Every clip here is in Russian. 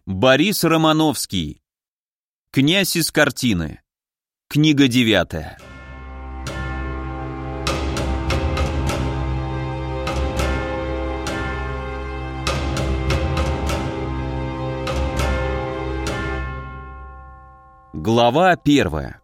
Борис Романовский. Князь из картины. Книга 9. Глава 1.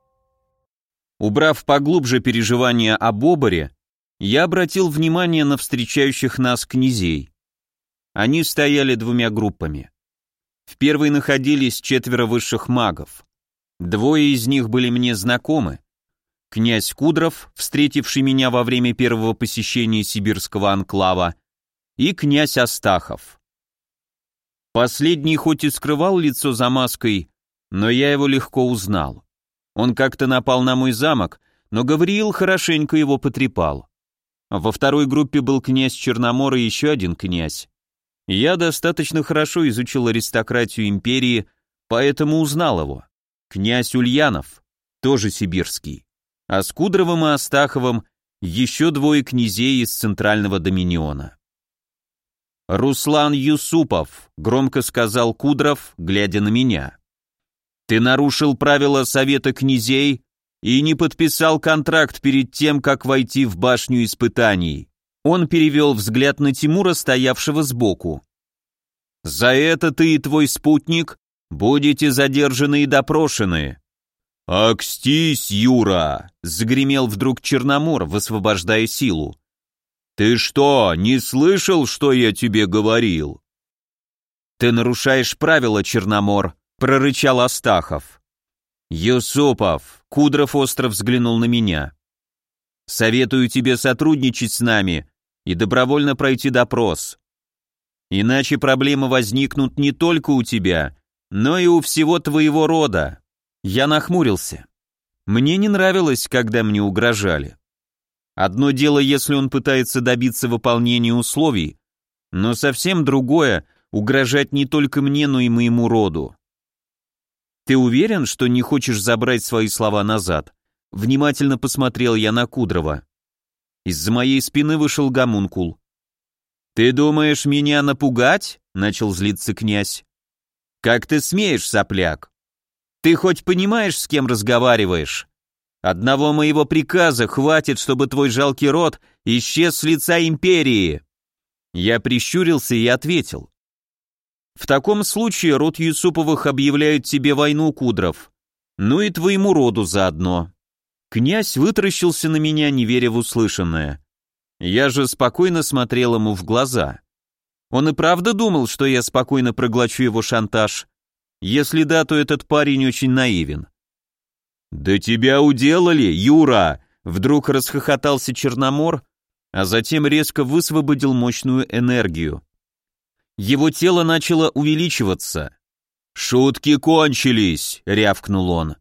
Убрав поглубже переживания об оборе, я обратил внимание на встречающих нас князей. Они стояли двумя группами. В первой находились 4 высших магов. 2 из них были мне знакомы. Князь Кудров, встретивший меня во время первого посещения сибирского анклава, и князь Астахов. Последний хоть и скрывал лицо за маской, но я его легко узнал. Он как-то напал на мой замок, но Гавриил хорошенько его потрепал. Во второй группе был князь Черномор и еще один князь. Я достаточно хорошо изучил аристократию империи, поэтому узнал его. Князь Ульянов, тоже сибирский. А с Кудровым и Астаховым еще 2 князей из центрального доминиона. «Руслан Юсупов», — громко сказал Кудров, глядя на меня. «Ты нарушил правила Совета князей и не подписал контракт перед тем, как войти в башню испытаний». Он перевел взгляд на Тимура, стоявшего сбоку. «За это ты и твой спутник будете задержаны и допрошены». «Акстись, Юра!» — загремел вдруг Черномор, высвобождая силу. «Ты что, не слышал, что я тебе говорил?» «Ты нарушаешь правила, Черномор», — прорычал Астахов. «Юсупов», — Кудров остро взглянул на меня. «Советую тебе сотрудничать с нами и добровольно пройти допрос. Иначе проблемы возникнут не только у тебя, но и у всего твоего рода». Я нахмурился. Мне не нравилось, когда мне угрожали. Одно дело, если он пытается добиться выполнения условий, но совсем другое — угрожать не только мне, но и моему роду. «Ты уверен, что не хочешь забрать свои слова назад?» Внимательно посмотрел я на Кудрова. Из-за моей спины вышел гомункул. «Ты думаешь меня напугать?» — начал злиться князь. «Как ты смеешь, сопляк? Ты хоть понимаешь, с кем разговариваешь? Одного моего приказа хватит, чтобы твой жалкий род исчез с лица империи». Я прищурился и ответил. «В таком случае род Юсуповых объявляет тебе войну, Кудров. Ну и твоему роду заодно». Князь вытаращился на меня, не веря в услышанное. Я же спокойно смотрел ему в глаза. Он и правда думал, что я спокойно проглочу его шантаж? Если да, то этот парень очень наивен. «Да тебя уделали, Юра!» Вдруг расхохотался Черномор, а затем резко высвободил мощную энергию. Его тело начало увеличиваться. «Шутки кончились!» — рявкнул он.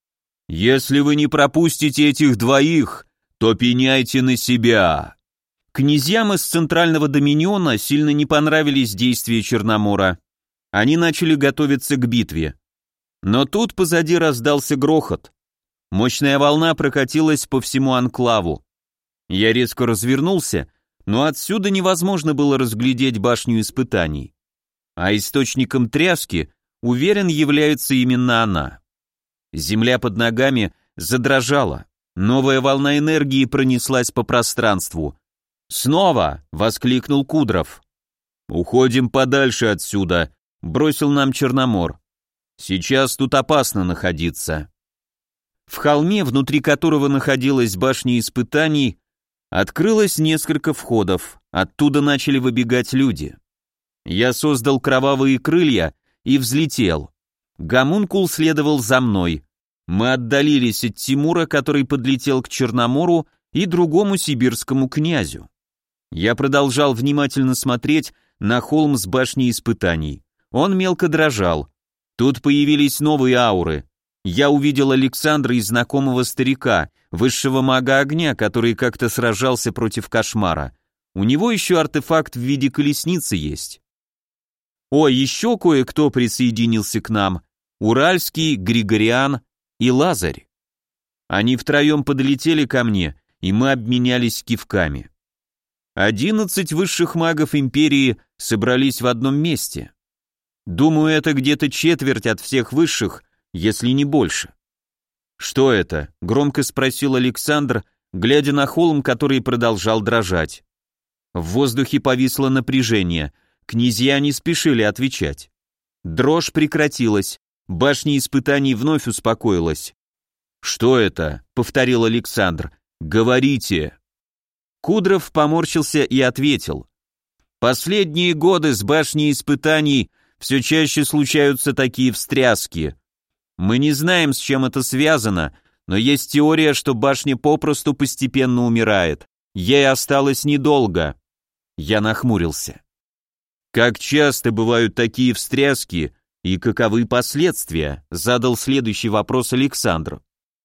«Если вы не пропустите этих 2, то пеняйте на себя». Князьям из центрального доминиона сильно не понравились действия Черномора. Они начали готовиться к битве. Но тут позади раздался грохот. Мощная волна прокатилась по всему анклаву. Я резко развернулся, но отсюда невозможно было разглядеть башню испытаний. А источником тряски, уверен, является именно она. Земля под ногами задрожала. Новая волна энергии пронеслась по пространству. «Снова!» — воскликнул Кудров. «Уходим подальше отсюда», — бросил нам Черномор. «Сейчас тут опасно находиться». В холме, внутри которого находилась башня испытаний, открылось несколько входов. Оттуда начали выбегать люди. Я создал кровавые крылья и взлетел. Гомункул следовал за мной. Мы отдалились от Тимура, который подлетел к Черномору и другому сибирскому князю. Я продолжал внимательно смотреть на холм с башней испытаний. Он мелко дрожал. Тут появились новые ауры. Я увидел Александра и знакомого старика, высшего мага огня, который как-то сражался против кошмара. У него еще артефакт в виде колесницы есть. Еще кое-кто присоединился к нам. Уральский, Григориан и Лазарь. Они втроем подлетели ко мне, и мы обменялись кивками. 11 высших магов империи собрались в одном месте. Думаю, это где-то четверть от всех высших, если не больше. Что это? Громко спросил Александр, глядя на холм, который продолжал дрожать. В воздухе повисло напряжение, князья не спешили отвечать. Дрожь прекратилась, башня испытаний вновь успокоилась. «Что это?» — повторил Александр. «Говорите!» Кудров поморщился и ответил. «Последние годы с башней испытаний все чаще случаются такие встряски. Мы не знаем, с чем это связано, но есть теория, что башня попросту постепенно умирает. Ей осталось недолго». Я нахмурился. «Как часто бывают такие встряски и каковы последствия?» — задал следующий вопрос Александр.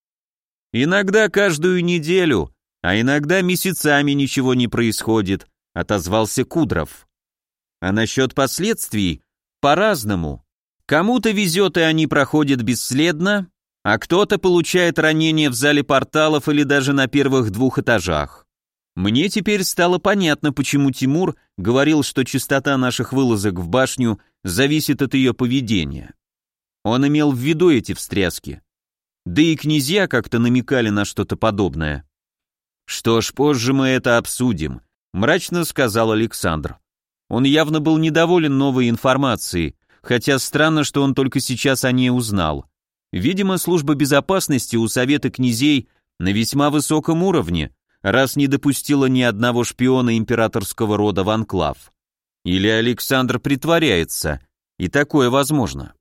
«Иногда каждую неделю, а иногда месяцами ничего не происходит», — отозвался Кудров. «А насчет последствий? По-разному. Кому-то везет, и они проходят бесследно, а кто-то получает ранения в зале порталов или даже на первых 2 этажах. Мне теперь стало понятно, почему Тимур говорил, что частота наших вылазок в башню зависит от ее поведения. Он имел в виду эти встряски. Да и князья как-то намекали на что-то подобное. «Что ж, позже мы это обсудим», — мрачно сказал Александр. Он явно был недоволен новой информацией, хотя странно, что он только сейчас о ней узнал. Видимо, служба безопасности у Совета князей на весьма высоком уровне, раз не допустила ни одного шпиона императорского рода в анклав. Или Александр притворяется, и такое возможно.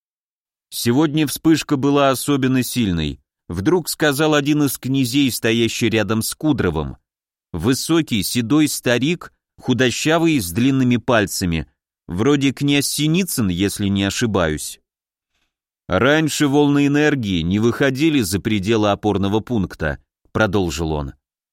Сегодня вспышка была особенно сильной, вдруг сказал один из князей, стоящий рядом с Кудровым. Высокий, седой старик, худощавый, с длинными пальцами, вроде князь Синицын, если не ошибаюсь. «Раньше волны энергии не выходили за пределы опорного пункта», — продолжил он.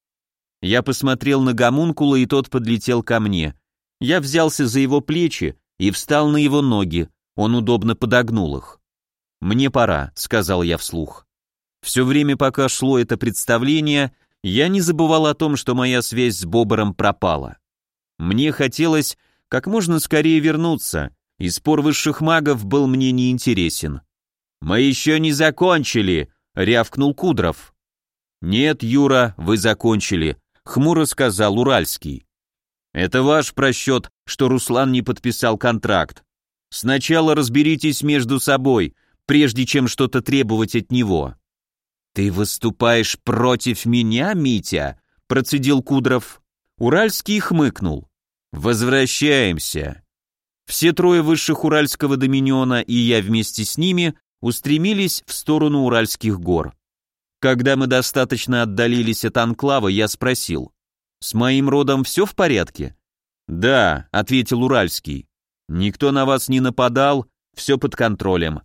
Я посмотрел на гомункула, и тот подлетел ко мне. Я взялся за его плечи и встал на его ноги, он удобно подогнул их. «Мне пора», — сказал я вслух. Все время, пока шло это представление, я не забывал о том, что моя связь с Бобором пропала. Мне хотелось как можно скорее вернуться, и спор высших магов был мне неинтересен. «Мы еще не закончили», — рявкнул Кудров. «Нет, Юра, вы закончили», — хмуро сказал Уральский. «Это ваш просчет, что Руслан не подписал контракт. Сначала разберитесь между собой, прежде чем что-то требовать от него». «Ты выступаешь против меня, Митя?» — процедил Кудров. Уральский хмыкнул. «Возвращаемся». Все 3 высших Уральского доминиона и я вместе с ними устремились в сторону Уральских гор. Когда мы достаточно отдалились от анклава, я спросил: «С моим родом все в порядке?» «Да», — ответил Уральский. «Никто на вас не нападал, все под контролем».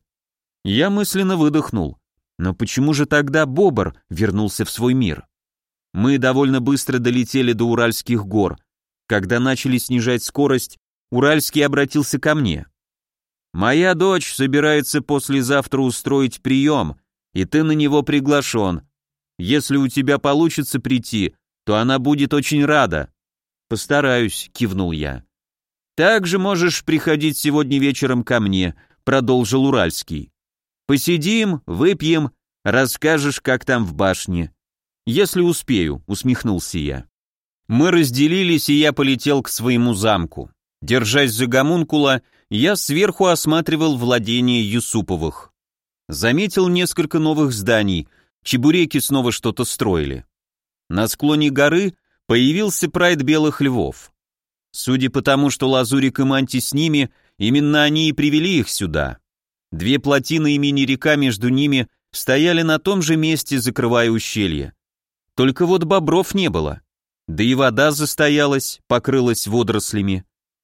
Я мысленно выдохнул. Но почему же тогда Бобр вернулся в свой мир? Мы довольно быстро долетели до Уральских гор. Когда начали снижать скорость, Уральский обратился ко мне. «Моя дочь собирается послезавтра устроить прием, и ты на него приглашен. Если у тебя получится прийти, то она будет очень рада». «Постараюсь», — кивнул я. «Также можешь приходить сегодня вечером ко мне», — продолжил Уральский. «Посидим, выпьем, расскажешь, как там в башне». «Если успею», — усмехнулся я. Мы разделились, и я полетел к своему замку. Держась за гомункула, я сверху осматривал владения Юсуповых. Заметил несколько новых зданий, чебуреки снова что-то строили. На склоне горы появился прайд белых львов. Судя по тому, что Лазурик и Манти с ними, именно они и привели их сюда. 2 плотины и мини-река между ними стояли на том же месте, закрывая ущелье. Только вот бобров не было. Да и вода застоялась, покрылась водорослями.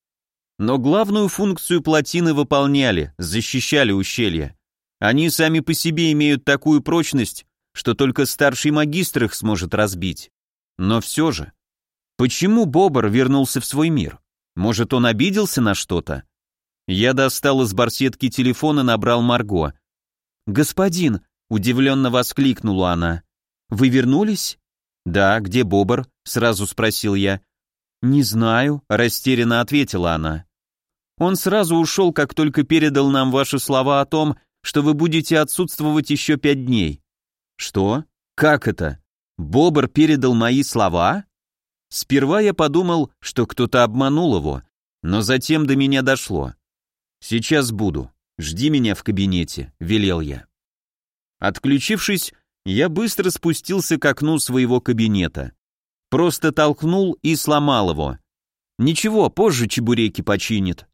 Но главную функцию плотины выполняли, защищали ущелье. Они сами по себе имеют такую прочность, что только старший магистр их сможет разбить. Но все же, почему Бобр вернулся в свой мир? Может, он обиделся на что-то? Я достал из барсетки телефон и набрал Марго. «Господин», — удивленно воскликнула она, — «вы вернулись?» «Да, где Бобр?» — сразу спросил я. «Не знаю», — растерянно ответила она. Он сразу ушел, как только передал нам ваши слова о том, что вы будете отсутствовать еще 5 дней». «Что? Как это? Бобр передал мои слова?» Сперва я подумал, что кто-то обманул его, но затем до меня дошло. «Сейчас буду. Жди меня в кабинете», — велел я. Отключившись, я быстро спустился к окну своего кабинета. Просто толкнул и сломал его. Ничего, позже чебуреки починит.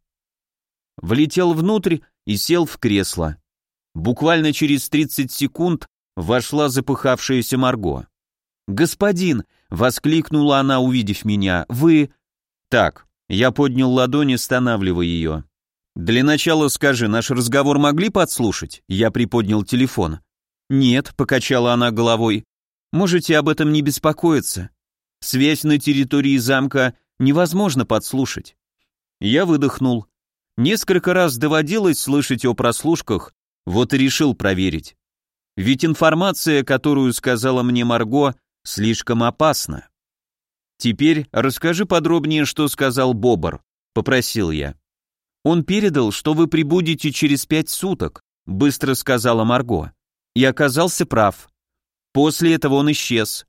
Влетел внутрь и сел в кресло. Буквально через 30 секунд вошла запыхавшаяся Марго. «Господин!» — воскликнула она, увидев меня. «Вы...» «Так», — я поднял ладонь, останавливая ее. «Для начала скажи, наш разговор могли подслушать?» Я приподнял телефон. «Нет», — покачала она головой. «Можете об этом не беспокоиться. Связь на территории замка невозможно подслушать». Я выдохнул. Несколько раз доводилось слышать о прослушках, вот и решил проверить. Ведь информация, которую сказала мне Марго, слишком опасна. «Теперь расскажи подробнее, что сказал Бобр», — попросил я. «Он передал, что вы прибудете через 5 суток», — быстро сказала Марго. И оказался прав. После этого он исчез.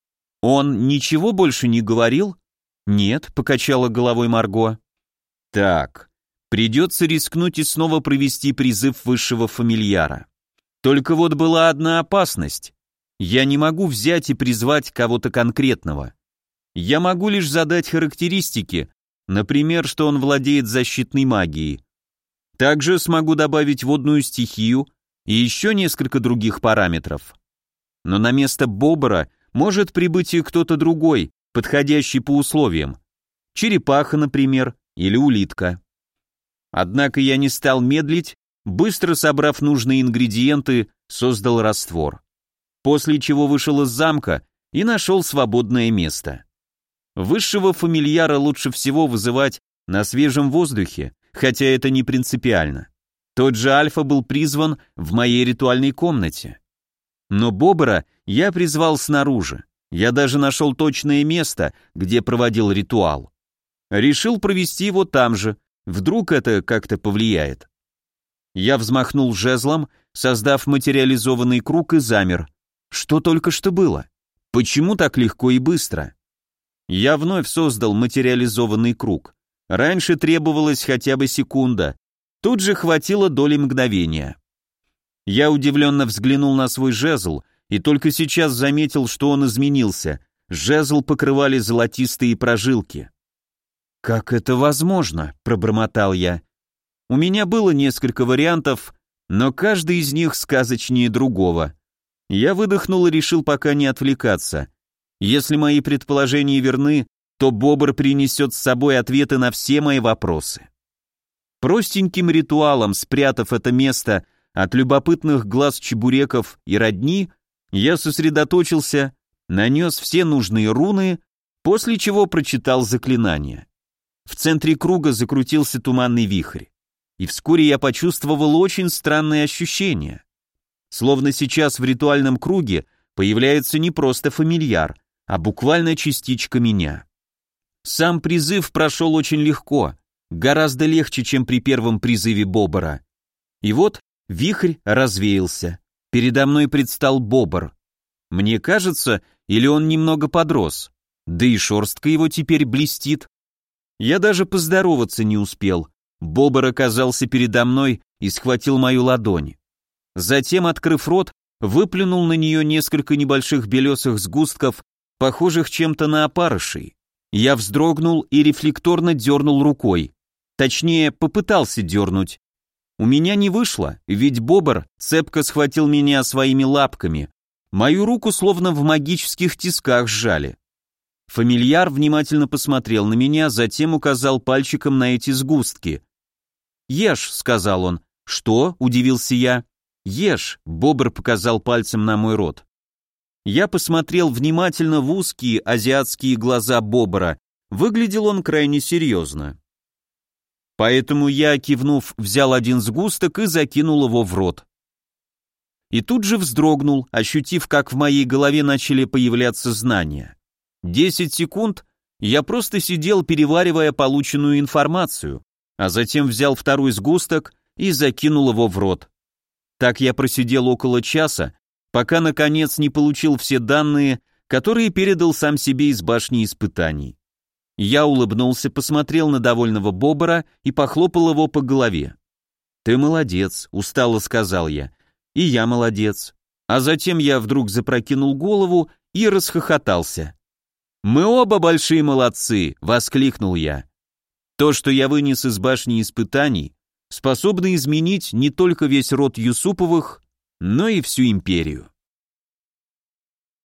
«Он ничего больше не говорил?» «Нет», — покачала головой Марго. «Так, придется рискнуть и снова провести призыв высшего фамильяра. Только вот была одна опасность. Я не могу взять и призвать кого-то конкретного. Я могу лишь задать характеристики, например, что он владеет защитной магией. Также смогу добавить водную стихию и еще несколько других параметров. Но на место Бобра может прибыть и кто-то другой, подходящий по условиям. Черепаха, например, или улитка. Однако я не стал медлить, быстро собрав нужные ингредиенты, создал раствор. После чего вышел из замка и нашел свободное место. Высшего фамильяра лучше всего вызывать на свежем воздухе, хотя это не принципиально. Тот же Альфа был призван в моей ритуальной комнате. Но Бобра я призвал снаружи. Я даже нашел точное место, где проводил ритуал. Решил провести его там же, вдруг это как-то повлияет. Я взмахнул жезлом, создав материализованный круг, и замер. Что только что было? Почему так легко и быстро? Я вновь создал материализованный круг. Раньше требовалась хотя бы секунда. Тут же хватило доли мгновения. Я удивленно взглянул на свой жезл и только сейчас заметил, что он изменился. Жезл покрывали золотистые прожилки. «Как это возможно?» – пробормотал я. У меня было несколько вариантов, но каждый из них сказочнее другого. Я выдохнул и решил пока не отвлекаться. Если мои предположения верны, то Бобр принесет с собой ответы на все мои вопросы. Простеньким ритуалом, спрятав это место от любопытных глаз чебуреков и родни, я сосредоточился, нанес все нужные руны, после чего прочитал заклинание. В центре круга закрутился туманный вихрь, и вскоре я почувствовал очень странные ощущения. Словно сейчас в ритуальном круге появляется не просто фамильяр, а буквально частичка меня. Сам призыв прошел очень легко, гораздо легче, чем при первом призыве Бобра. И вот вихрь развеялся. Передо мной предстал Бобр. Мне кажется, или он немного подрос, да и шерстка его теперь блестит. Я даже поздороваться не успел. Бобр оказался передо мной и схватил мою ладонь. Затем, открыв рот, выплюнул на нее несколько небольших белесых сгустков, похожих чем-то на опарышей. Я вздрогнул и рефлекторно дернул рукой. Точнее, попытался дернуть. У меня не вышло, ведь Бобр цепко схватил меня своими лапками. Мою руку словно в магических тисках сжали. Фамильяр внимательно посмотрел на меня, затем указал пальчиком на эти сгустки. «Ешь», — сказал он. «Что?» — удивился я. «Ешь», — Бобр показал пальцем на мой рот. Я посмотрел внимательно в узкие азиатские глаза Бобра. Выглядел он крайне серьезно. Поэтому я, кивнув, взял один сгусток и закинул его в рот. И тут же вздрогнул, ощутив, как в моей голове начали появляться знания. 10 секунд я просто сидел, переваривая полученную информацию. а затем взял второй сгусток и закинул его в рот. Так я просидел около часа, пока наконец не получил все данные, которые передал сам себе из башни испытаний. Я улыбнулся, посмотрел на довольного Бобора и похлопал его по голове. «Ты молодец», — устало сказал я. «И я молодец». А затем я вдруг запрокинул голову и расхохотался. «Мы оба большие молодцы», — воскликнул я. То, что я вынес из башни испытаний, способно изменить не только весь род Юсуповых, но и всю империю.